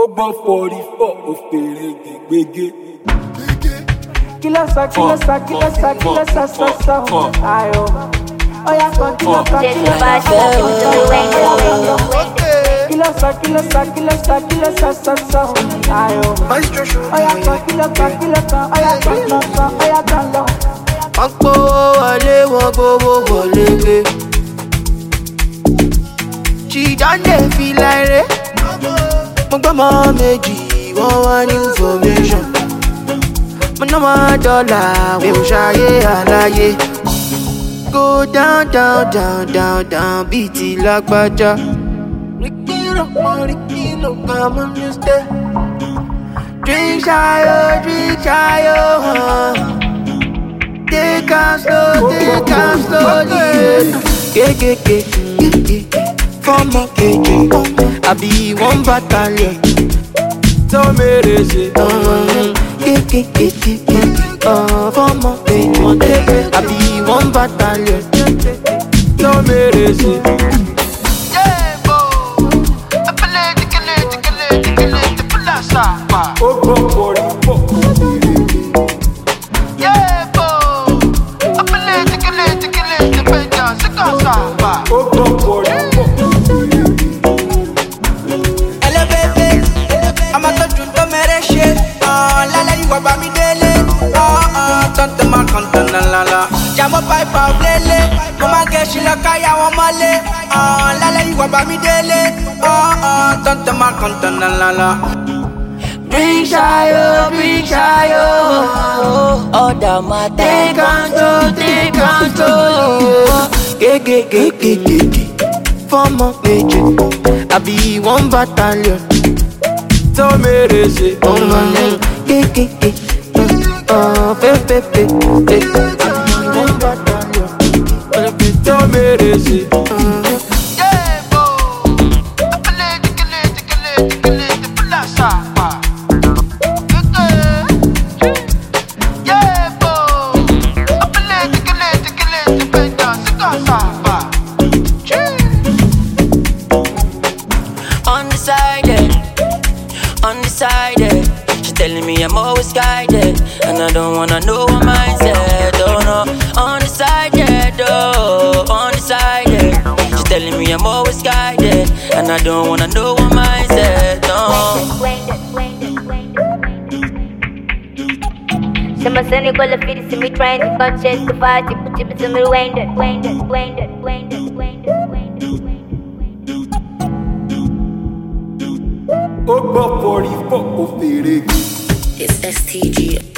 gbọ́ 44 òfèrè gbègbè. Kilo sa ayo. Oya kan kilo sa ayo. Oya kan lọ. Wọ́n gbówó wọlé, wọ́n gbówó wọlé gbé. Chidande fi láìré. Mo gbọ́ mọ́ méjì, wọ́n wá ní information. Mo ná mọ́ dọ́là, mi ò ṣayé àlàyé. Go down, down, down, down, down, bíi ti lágbájá. Rikino, come on, you stay. Drink shayo, Take am slowly. Ke. Form of KJ. I be one battalion. tó mèrè ṣe. Ke. Form of KJ. I be one battalion. tó mèrè ṣe. ó gbọ́ 44 òfèrè gbègbè. ó gbọ́ 44 òfèrè gbègbè. I'm a touch to mereshe. Lala you waba mi dele. Tante ma kantana lala. Jamo pipe of lele. Mama get she la kaya wa male. Lala you waba mi dele. Tante ma kantana lala. Bring shayo. Order ma take control. Ke. Form of KJ. I be one battalion. tó mèrè ṣe. Ke. Fe. One battalion. tó mèrè ṣe. Undecided. She telling me I'm always guided, and I don't wanna know what mindset. Oh no, undecided. She telling me I'm always guided, and I don't wanna know what mindset. No. Some are saying go to feed to me trying to conscious to fight to put it to me winded. ó gbọ́ 44 òfèrè gbègbè. It's STG.